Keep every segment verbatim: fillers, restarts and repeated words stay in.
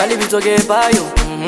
Calibito que bayo,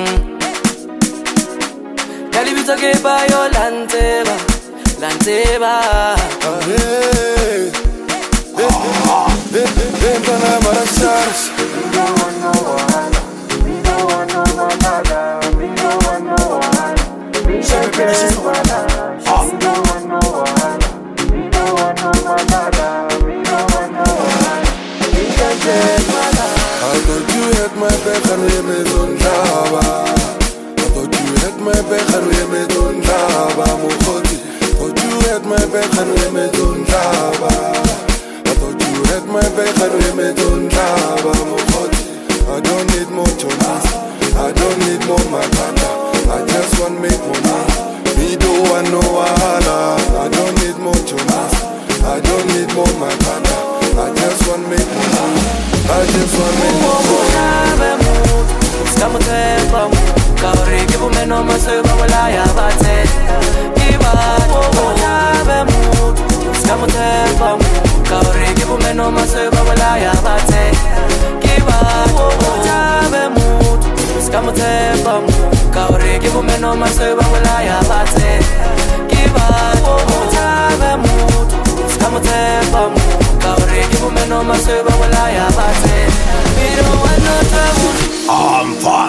Calibito que bayo, lanteba, lanteba. Hey, hey, hey, hey, para embarazarse. We don't want no wahala. We don't want no wahala. We don't want no wahala. We don't get wahala. We don't want no wahala. We don't want no wahala. We don't want no wahala. We don't get wahala. I thought you had my back and we made on Java. I thought you had my back and we made on Java. Mukoti. Thought you had my back and we made on Java. I thought you had my back and we made on Java. Mukoti. I don't need more chonas. I don't need more makanda. I just want make money. Me don't want no wahala. I don't need more chonas. I don't need more makanda. I just want make money. I just want make money. Scamo tempo, cauri che vuoi meno ma se vuoi la ya bate. Iba, oh ya mood. Scamo tempo, cauri che vuoi meno ma se vuoi la ya bate. Iba, oh ya mood. Scamo tempo, cauri che vuoi meno ma se vuoi la ya bate. Iba, oh ya mood. Scamo tempo, cauri che vuoi meno ma se vuoi la ya bate. We don't want no trouble. I'm fun.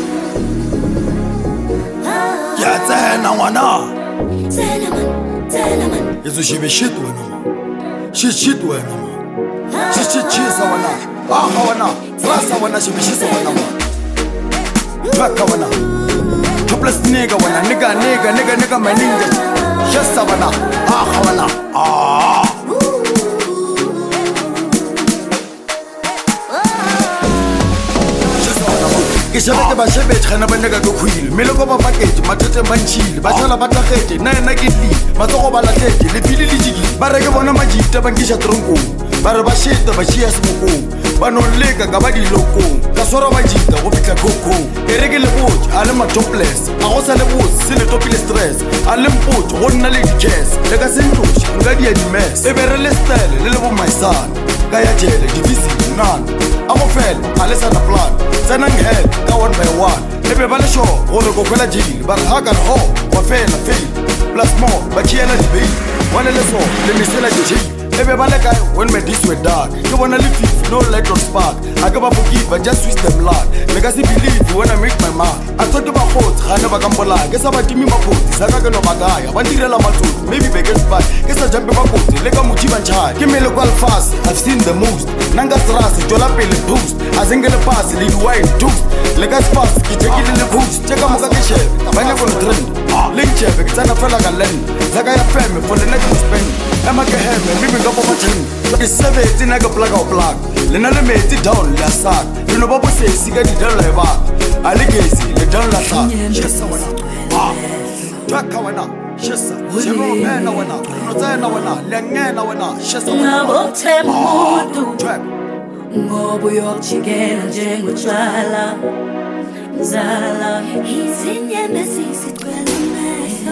Yeah, Zena wana. Zena man, Zena man. Yesu shibe shit wana. Shit shit wana. Shit shit chisa wana. Aha wana. Rasa wana shibe shisa wana. Twaka wana. Topless nigga wana. Nigga nigga nigga nigga my ninja. Shisa wana. Aha wana. Ah. Ke shabeke ba shebetse gana ba neka go khwile mele go ba package mathetse mantshile ba tsala ba tlagetse na ena ke di matsogo ba latletse le pile le jigi ba re ke bona majita ba nkisha tronkong ba re ba sheta ba shia semokong ba no leka ka ba dilokong ka swara ba jita go fitla koko e re ke le botse a le ma topless a go sa le botse se le topile stress a le mpotse go nna le di-gas le ka sentloše nka dia di-mess e be re le style le le bo maisana ka ya jele divisi none a go fela a le sana plan tsenang hell ka one by one le be ba le sure gore go kwela jile ba re ha ka ho wa fela fail plus more ba kiela di bail wale le so le misela di jile le be ba le kae when my days were dark ke bona le fifth no light or spark a ka ba forgive I just switch them luck le ka se believe when I make my mark I thought ba khotsi ga ne ba kampola ke sa ba timi mapotsi sa ka ke no bagaya ba direla matsotsi maybe be get spy ke sa jump ba kotsi le ka mothi ba nchaya ke mele kwa fast I've seen the most nanga stress jola pele boost azengele pass le wine toast le ka fast ke tekile le boost teka moka ke chef ba nya go trend le chef ke tsana fela ka land zaka ya femme for the next spend ema ke heme mimi ka papa ten ke sebe tsena ka plug out plug le na le metsi down la sak le no ba bo se sika di dala e ba a le gesi le down la sak shesa wana ah twaka wana shesa shemo mena wana no tsena wana le ngena wana shesa wana Ngabothe mutu twaka ngoba uyokujikela njengotshwala zala izinyeme sisicwela mehlo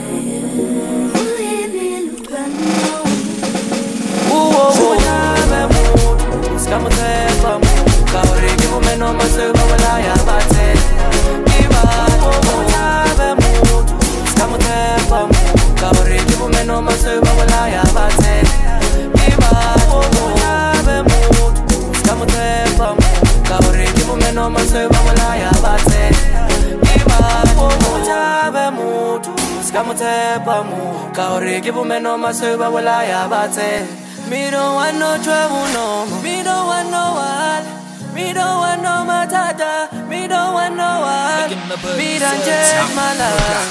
uyini lukwano Oh, ya mood. Scamo tempo, cauri che vuoi meno ma se vuoi la ya bate. Iba, oh ya mood. Scamo tempo, cauri che vuoi meno ma se vuoi la ya bate. Iba, oh ya mood. Scamo tempo, cauri che vuoi meno ma se vuoi la ya bate. Iba, oh ya mood. Scamo tempo, cauri che vuoi meno ma se vuoi la ya bate. Me don't want no trouble no more. Me don't want no one. Me don't want no matata. Me don't want no one. Me don't check my life.